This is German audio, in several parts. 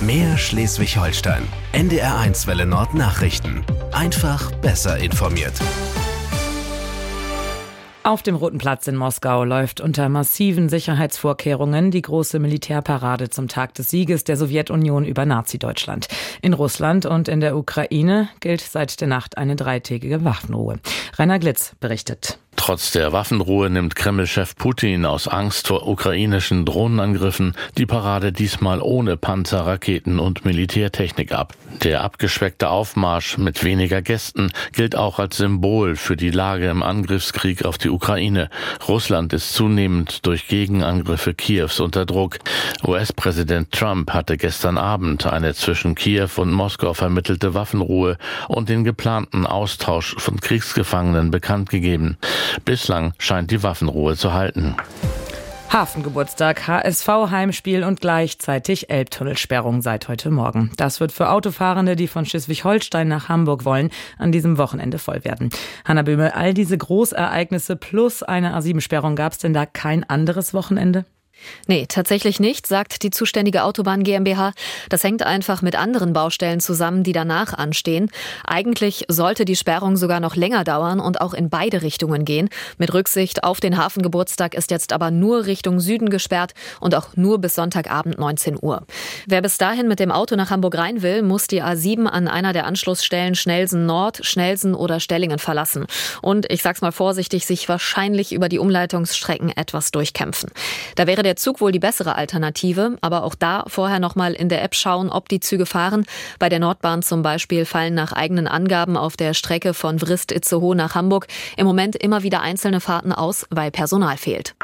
Mehr Schleswig-Holstein. NDR1 Welle Nord Nachrichten. Einfach besser informiert. Auf dem Roten Platz in Moskau läuft unter massiven Sicherheitsvorkehrungen die große Militärparade zum Tag des Sieges der Sowjetunion über Nazi-Deutschland. In Russland und in der Ukraine gilt seit der Nacht eine 3-tägige Waffenruhe. Rainer Glitz berichtet. Trotz der Waffenruhe nimmt Kreml-Chef Putin aus Angst vor ukrainischen Drohnenangriffen die Parade diesmal ohne Panzer, Raketen und Militärtechnik ab. Der abgespeckte Aufmarsch mit weniger Gästen gilt auch als Symbol für die Lage im Angriffskrieg auf die Ukraine. Russland ist zunehmend durch Gegenangriffe Kiews unter Druck. US-Präsident Trump hatte gestern Abend eine zwischen Kiew und Moskau vermittelte Waffenruhe und den geplanten Austausch von Kriegsgefangenen bekannt gegeben. Bislang scheint die Waffenruhe zu halten. Hafengeburtstag, HSV-Heimspiel und gleichzeitig Elbtunnelsperrung seit heute Morgen. Das wird für Autofahrende, die von Schleswig-Holstein nach Hamburg wollen, an diesem Wochenende voll werden. Hanna Böhme, all diese Großereignisse plus eine A7-Sperrung, gab es denn da kein anderes Wochenende? Nee, tatsächlich nicht, sagt die zuständige Autobahn GmbH. Das hängt einfach mit anderen Baustellen zusammen, die danach anstehen. Eigentlich sollte die Sperrung sogar noch länger dauern und auch in beide Richtungen gehen. Mit Rücksicht auf den Hafengeburtstag ist jetzt aber nur Richtung Süden gesperrt und auch nur bis Sonntagabend 19 Uhr. Wer bis dahin mit dem Auto nach Hamburg rein will, muss die A7 an einer der Anschlussstellen Schnellsen Nord, Schnellsen oder Stellingen verlassen. Und ich sag's mal vorsichtig, sich wahrscheinlich über die Umleitungsstrecken etwas durchkämpfen. Da wäre der Zug wohl die bessere Alternative, aber auch da vorher nochmal in der App schauen, ob die Züge fahren. Bei der Nordbahn zum Beispiel fallen nach eigenen Angaben auf der Strecke von Vrist-Itzehoe nach Hamburg im Moment immer wieder einzelne Fahrten aus, weil Personal fehlt.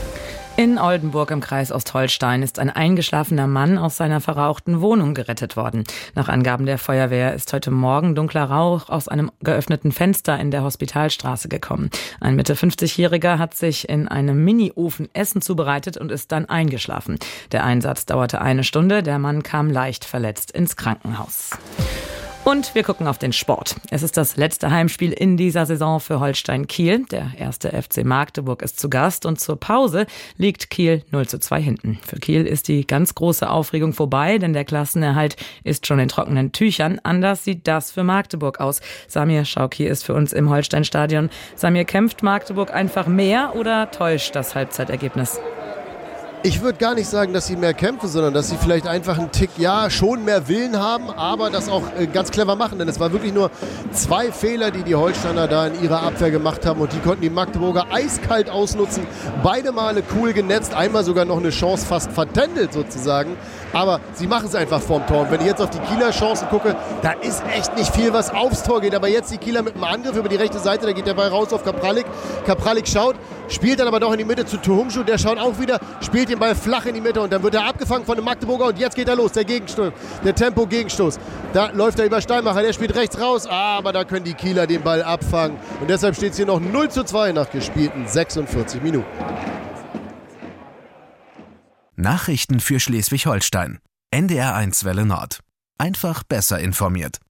In Oldenburg im Kreis Ostholstein ist ein eingeschlafener Mann aus seiner verrauchten Wohnung gerettet worden. Nach Angaben der Feuerwehr ist heute Morgen dunkler Rauch aus einem geöffneten Fenster in der Hospitalstraße gekommen. Ein Mitte 50-Jähriger hat sich in einem Mini-Ofen Essen zubereitet und ist dann eingeschlafen. Der Einsatz dauerte 1 Stunde. Der Mann kam leicht verletzt ins Krankenhaus. Und wir gucken auf den Sport. Es ist das letzte Heimspiel in dieser Saison für Holstein Kiel. Der erste FC Magdeburg ist zu Gast und zur Pause liegt Kiel 0:2 hinten. Für Kiel ist die ganz große Aufregung vorbei, denn der Klassenerhalt ist schon in trockenen Tüchern. Anders sieht das für Magdeburg aus. Samir Schauki ist für uns im Holstein-Stadion. Samir, kämpft Magdeburg einfach mehr oder täuscht das Halbzeitergebnis? Ich würde gar nicht sagen, dass sie mehr kämpfen, sondern dass sie vielleicht einfach einen Tick, schon mehr Willen haben, aber das auch ganz clever machen. Denn es war wirklich nur 2 Fehler, die Holsteiner da in ihrer Abwehr gemacht haben. Und die konnten die Magdeburger eiskalt ausnutzen. Beide Male cool genetzt, einmal sogar noch eine Chance fast vertändelt sozusagen. Aber sie machen es einfach vorm Tor. Und wenn ich jetzt auf die Kieler Chancen gucke, da ist echt nicht viel, was aufs Tor geht. Aber jetzt die Kieler mit einem Angriff über die rechte Seite, da geht der Ball raus auf Kapralik. Kapralik schaut, spielt dann aber doch in die Mitte zu Tuhumschu. Der schaut auch wieder, spielt den Ball flach in die Mitte und dann wird er abgefangen von dem Magdeburger und jetzt geht er los, der Gegenstoß, der Tempo-Gegenstoß. Da läuft er über Steinmacher, der spielt rechts raus, aber da können die Kieler den Ball abfangen und deshalb steht es hier noch 0:2 nach gespielten 46 Minuten. Nachrichten für Schleswig-Holstein. NDR1 Welle Nord. Einfach besser informiert.